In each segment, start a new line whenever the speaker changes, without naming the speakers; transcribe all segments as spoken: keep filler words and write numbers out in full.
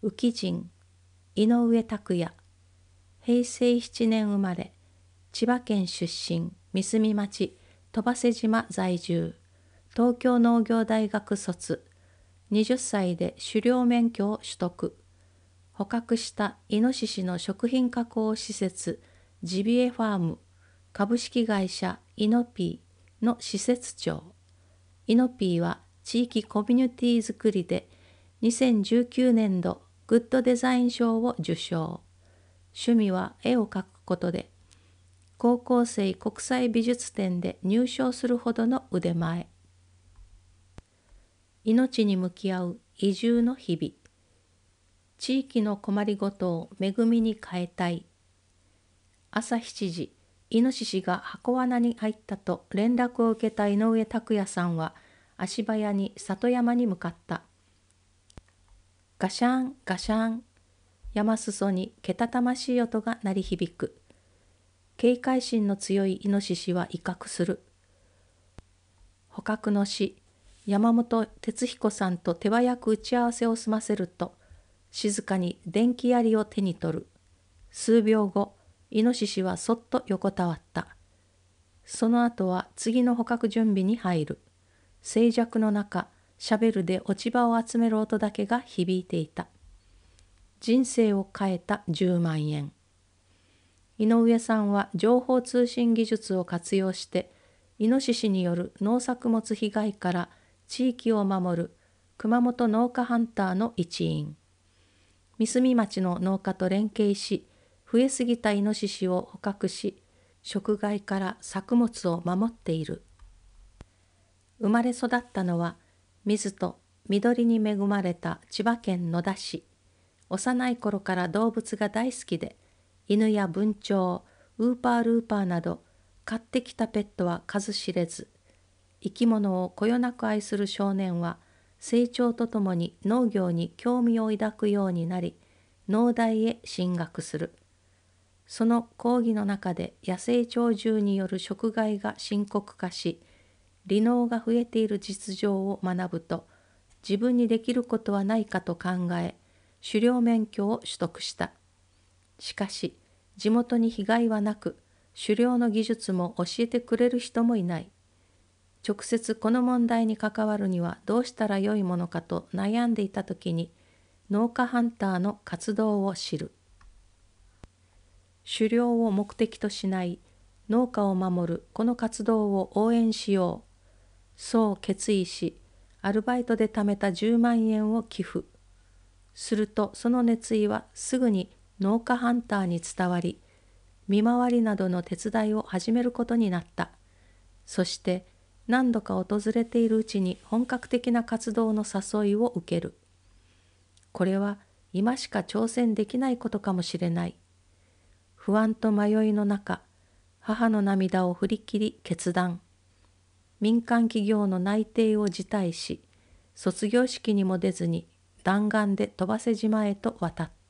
宇城人、井上拓也、平成ななねん生まれ、千葉県出身、三住町、戸瀬島在住、東京農業大学卒、はたちで狩猟免許を取得。捕獲したイノシシの食品加工施設、ジビエファーム、株式会社イノピーの施設長。イノピーは地域コミュニティづくりでにせんじゅうきゅうねんどグッドデザイン賞を受賞。趣味は絵を描くことで、高校生国際美術展で入賞するほどの腕前。命に向き合う移住の日々。地域の困りごとを恵みに変えたい。朝しちじ、イノシシが箱罠に入ったと連絡を受けた井上拓也さんは足早に里山に向かった。ガシャンガシャン、山裾にけたたましい音が鳴り響く。警戒心の強いイノシシは威嚇する。捕獲の師、山本哲彦さんと手早く打ち合わせを済ませると、静かに電気槍を手に取る。数秒後、イノシシはそっと横たわった。その後は次の捕獲準備に入る。静寂の中、シャベルで落ち葉を集める音だけが響いていた。人生を変えたじゅうまんえん。井上さんは情報通信技術を活用して、イノシシによる農作物被害から地域を守る熊本農家ハンターの一員。三住町の農家と連携し、増えすぎたイノシシを捕獲し、食害から作物を守っている。生まれ育ったのは、水と緑に恵まれた千葉県野田市。幼い頃から動物が大好きで、犬や文鳥、ウーパールーパーなど、飼ってきたペットは数知れず、生き物をこよなく愛する少年は、成長とともに農業に興味を抱くようになり、農大へ進学する。その講義の中で野生鳥獣による食害が深刻化し、離農が増えている実情を学ぶと、自分にできることはないかと考え、狩猟免許を取得した。しかし、地元に被害はなく、狩猟の技術も教えてくれる人もいない。直接この問題に関わるにはどうしたらよいものかと悩んでいたときに、農家ハンターの活動を知る。狩猟を目的としない農家を守るこの活動を応援しよう。そう決意し、アルバイトで貯めたじゅうまんえんを寄付。するとその熱意はすぐに農家ハンターに伝わり、見回りなどの手伝いを始めることになった。そして何度か訪れているうちに本格的な活動の誘いを受ける。これは今しか挑戦できないことかもしれない。不安と迷いの中、母の涙を振り切り決断。民間企業の内定を辞退し、卒業式にも出ずに弾丸で戸瀬島へと渡った。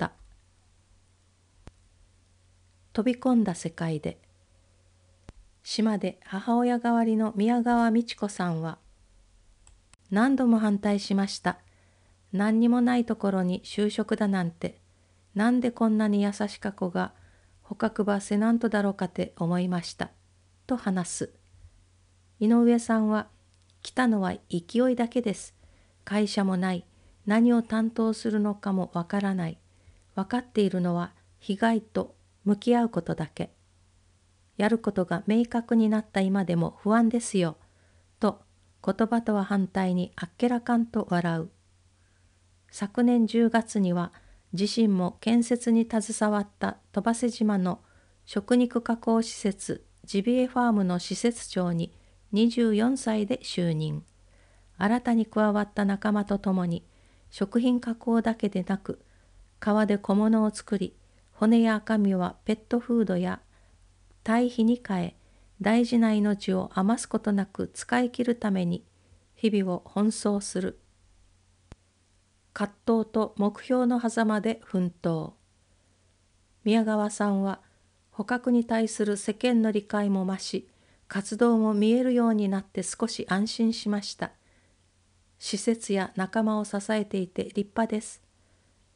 飛び込んだ世界で。島で母親代わりの宮川美智子さんは、何度も反対しました。何にもないところに就職だなんて、なんでこんなに優しか子が捕獲ばせなんとだろうかって思いました。と話す。井上さんは、来たのは勢いだけです。会社もない。何を担当するのかもわからない。わかっているのは被害と向き合うことだけ。やることが明確になった今でも不安ですよ。と言葉とは反対にあっけらかんと笑う。昨年じゅうがつには自身も建設に携わった戸瀬島の食肉加工施設ジビエファームの施設長ににじゅうよんさいで就任。新たに加わった仲間と共に食品加工だけでなく、皮で小物を作り、骨や赤身はペットフードや堆肥に変え、大事な命を余すことなく使い切るために日々を奔走する。葛藤と目標の狭間で奮闘。宮川さんは捕獲に対する世間の理解も増し、活動も見えるようになって少し安心しました。施設や仲間を支えていて立派です。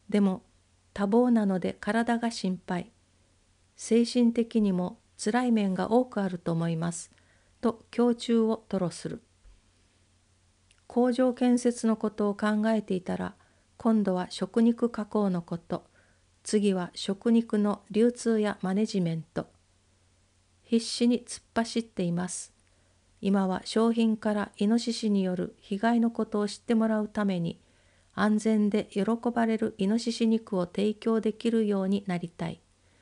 でも多忙なので体が心配。精神的にも辛い面が多くあると思います。と胸中を吐露する。工場建設のことを考えていたら、今度は食肉加工のこと、次は食肉の流通やマネジメント。必死に突っ走っています。今は商品からイノシシによる被害のことを知ってもらうために、安全で喜ばれるイノシシ肉を提供できるようになりたい。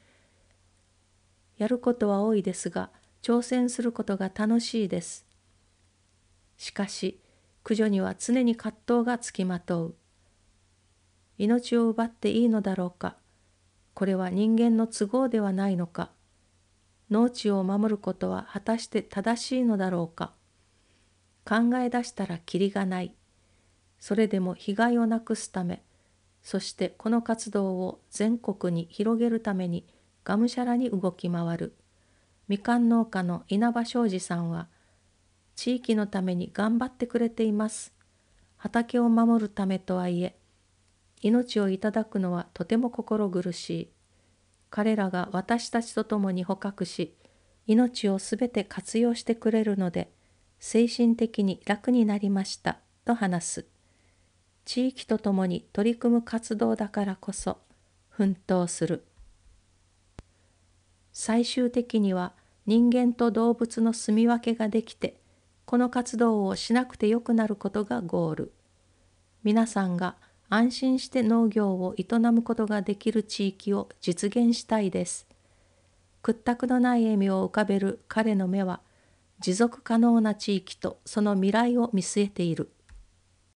やることは多いですが、挑戦することが楽しいです。しかし、駆除には常に葛藤がつきまとう。命を奪っていいのだろうか。これは人間の都合ではないのか。農地を守ることは果たして正しいのだろうか。考え出したらきりがない。それでも被害をなくすため、そしてこの活動を全国に広げるためにがむしゃらに動き回る。みかん農家の稲葉昌司さんは、地域のために頑張ってくれています。畑を守るためとはいえ、命をいただくのはとても心苦しい。彼らが私たちと共に捕獲し、命をすべて活用してくれるので、精神的に楽になりました、と話す。地域と共に取り組む活動だからこそ、奮闘する。最終的には人間と動物の住み分けができて、この活動をしなくてよくなることがゴール。皆さんが安心して農業を営むことができる地域を実現したいです。屈託のない笑みを浮かべる彼の目は、持続可能な地域とその未来を見据えている。